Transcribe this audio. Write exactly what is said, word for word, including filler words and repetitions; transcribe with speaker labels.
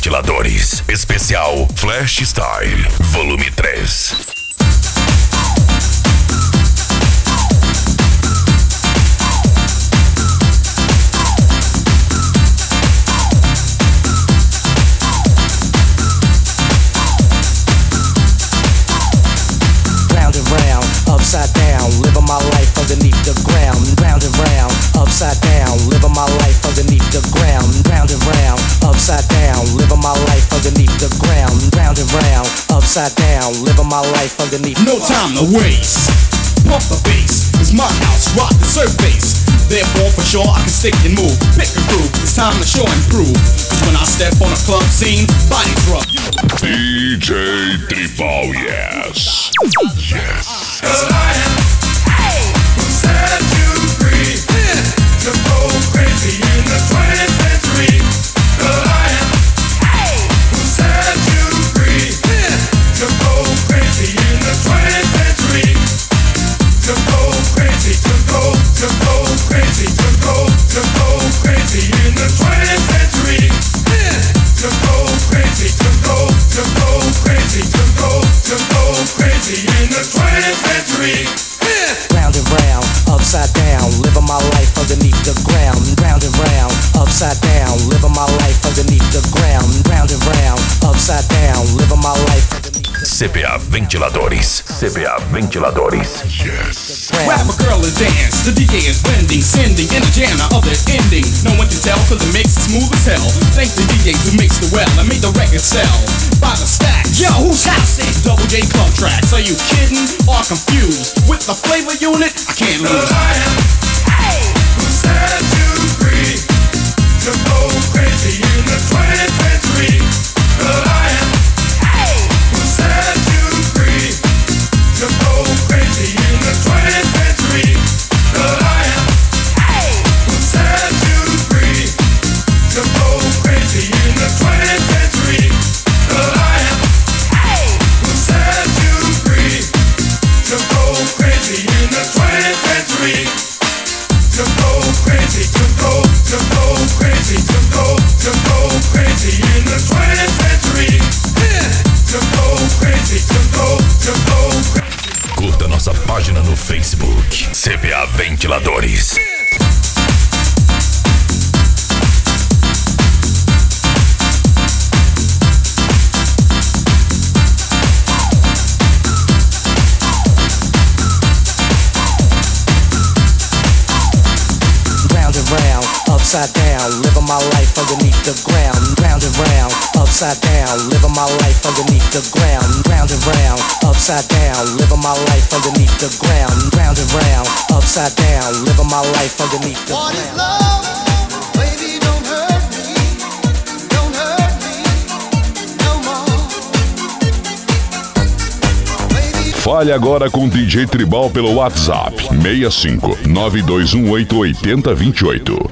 Speaker 1: Ventiladores. Especial Flash Style, volume três.
Speaker 2: Upside down, living my life underneath the ground. Round and round, upside down, living my life underneath the ground. Round and round, upside down, living my life underneath the ground. Round and round, upside down, living my life underneath.
Speaker 3: No time to waste. Pump the bass, it's my house, rock the surface. Therefore, for sure, I can stick and move. Pick a groove, it's time to show and prove. Cause when I step on a club scene, body drop.
Speaker 1: D J Tribal, yes. Yes.
Speaker 4: Cause I am, hey, who set you free, yeah, to go crazy in the twentieth century. Cause I am, hey, who set you free, yeah, to go crazy in the twentieth century. To go crazy, to go, to go crazy, to go, to go crazy in the twentieth century. Yeah. To go crazy, to go, to go crazy, to go, to go crazy in the twentieth century. Yeah.
Speaker 2: Round and round, upside down, living my life underneath the ground. Round and round, upside down, living my life underneath the ground. Round and round, upside down, living my life underneath the ground.
Speaker 1: C B A Ventiladores. C B A Ventiladores. Yes.
Speaker 3: Grab a girl and dance. The D J is blending, sending in a jam. Now other ending. No one can tell cause the mix is smooth as hell. Thanks to D Js who mixed it well and made the record sell by the stack. Yo, who's house it? Double J Club Tracks. Are you kidding or confused? With the flavor unit, I can't lose.
Speaker 4: Cause I am, hey, who set you free to go crazy in the twentieth century. Cause I am, hey, who set you free to go crazy in the twentieth century. Cause I am, hey, who set you free to go crazy in the twentieth century. Cause I am, hey, who set you free to go crazy in the twentieth century. To go crazy, to go, to go crazy, to go, to go crazy in the twentieth century. Yeah. To go crazy, to go, to go crazy.
Speaker 1: Curta nossa página no Facebook, C B A Ventiladores.
Speaker 2: Round, upside down, living my life underneath the ground. Round and round, upside down, living my life underneath the ground. Round and round, upside down, living my life underneath the ground. Round and round, upside down, living my life underneath the ground. What is love? Baby, don't hurt me, don't hurt me no more. Baby.
Speaker 5: Fale agora com D J Tribal pelo WhatsApp seis cinco nove dois um oito oito zero dois oito.